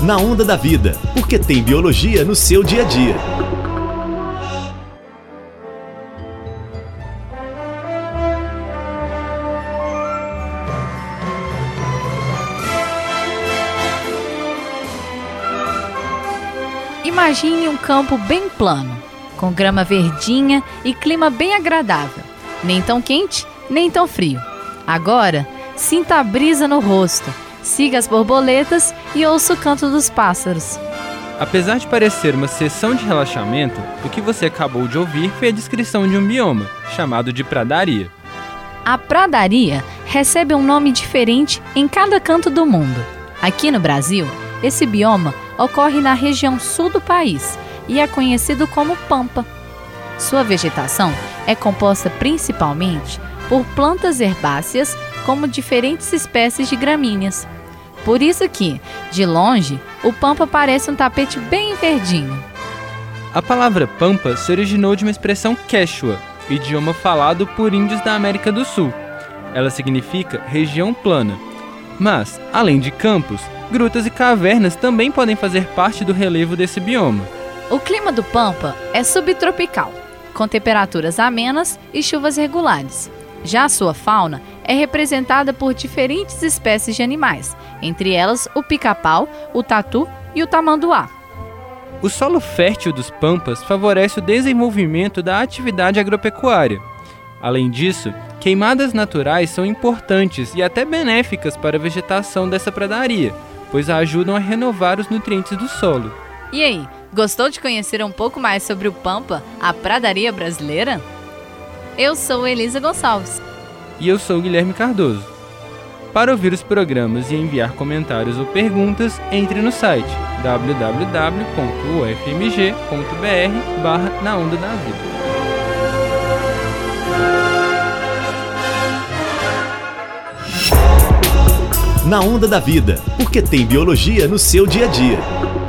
Na Onda da Vida, porque tem biologia no seu dia a dia. Imagine um campo bem plano, com grama verdinha e clima bem agradável. Nem tão quente, nem tão frio. Agora, sinta a brisa no rosto, siga as borboletas e ouça o canto dos pássaros. Apesar de parecer uma sessão de relaxamento, o que você acabou de ouvir foi a descrição de um bioma, chamado de pradaria. A pradaria recebe um nome diferente em cada canto do mundo. Aqui no Brasil, esse bioma ocorre na região sul do país e é conhecido como pampa. Sua vegetação é composta principalmente por plantas herbáceas, como diferentes espécies de gramíneas. Por isso que, de longe, o pampa parece um tapete bem verdinho. A palavra pampa se originou de uma expressão quechua, idioma falado por índios da América do Sul. Ela significa região plana. Mas, além de campos, grutas e cavernas também podem fazer parte do relevo desse bioma. O clima do pampa é subtropical, com temperaturas amenas e chuvas regulares. Já a sua fauna é representada por diferentes espécies de animais, entre elas o pica-pau, o tatu e o tamanduá. O solo fértil dos pampas favorece o desenvolvimento da atividade agropecuária. Além disso, queimadas naturais são importantes e até benéficas para a vegetação dessa pradaria, pois ajudam a renovar os nutrientes do solo. E aí, gostou de conhecer um pouco mais sobre o pampa, a pradaria brasileira? Eu sou Elisa Gonçalves. E eu sou Guilherme Cardoso. Para ouvir os programas e enviar comentários ou perguntas, entre no site www.ufmg.br/Na Onda da Vida. Na Onda da Vida, porque tem biologia no seu dia a dia.